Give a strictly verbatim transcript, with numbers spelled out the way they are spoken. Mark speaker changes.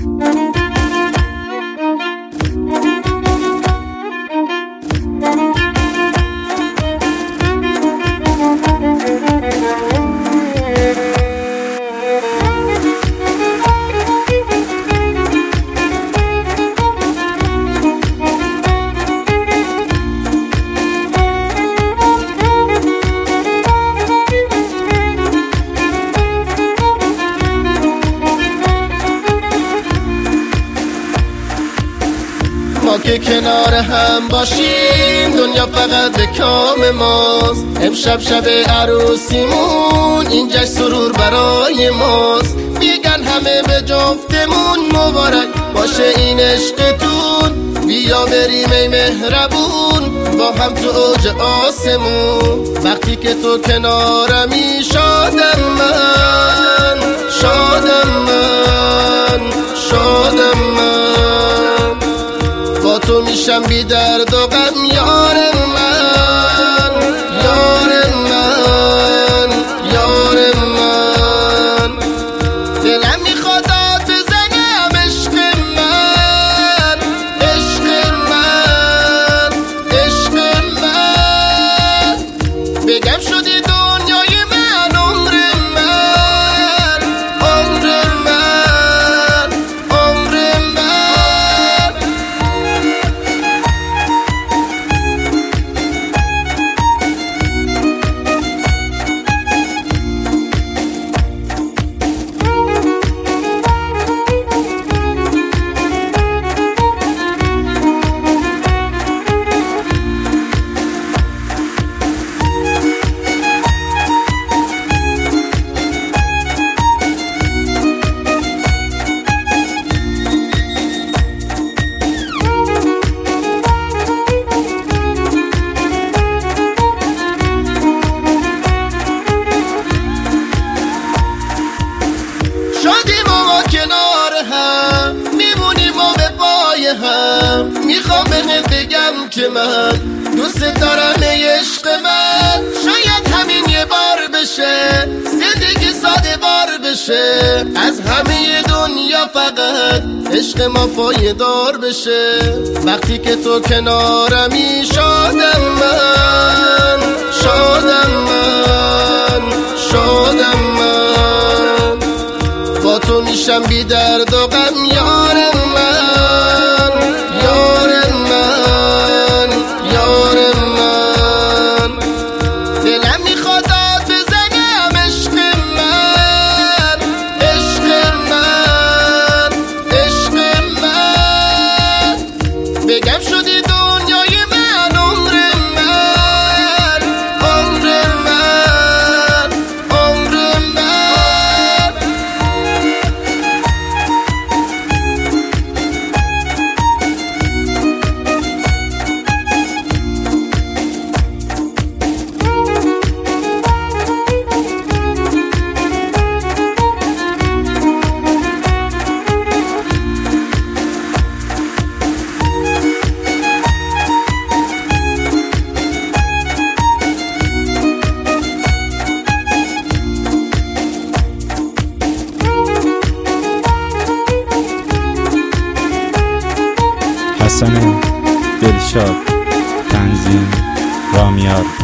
Speaker 1: ما که کنار هم باشیم دنیا فقط به کام ماست. امشب شب عروسیمون اینجا سرور برای ماست. میگن همه به جفتمون مبارک باشه این عشقتون. بیا بریم ای مهربون با هم تو اوج آسمون. وقتی که تو کنارمی شادم من، شادم من، شادم من. با تو میشم بی درد و غم یار من، یار من، یار من. دلم میخواد داد بزنم عشق من، عشق من، عشق من. بگم شدی دنیای من، عمر من، عمر من، عمر من. کنار هم میمونیم و به پای هم. میخوام بهت بگم که من دوست دارم ای عشق من. شاید همین یه بار بشه زندگی ساده بار بشه. از همه دنیا فقط عشق ما پایدار بشه. وقتی که تو کنارمی شادم من، شادم من، شادم من. با تو میشم بی درد و غم یار من، یار من، یار من. دلم میخواد داد بزنم عشق من، عشق من، عشق من. بگم شدی دنیای من، عمر من، عمر من، عمر من.
Speaker 2: حسن دلشاد، تنظیم رامیار.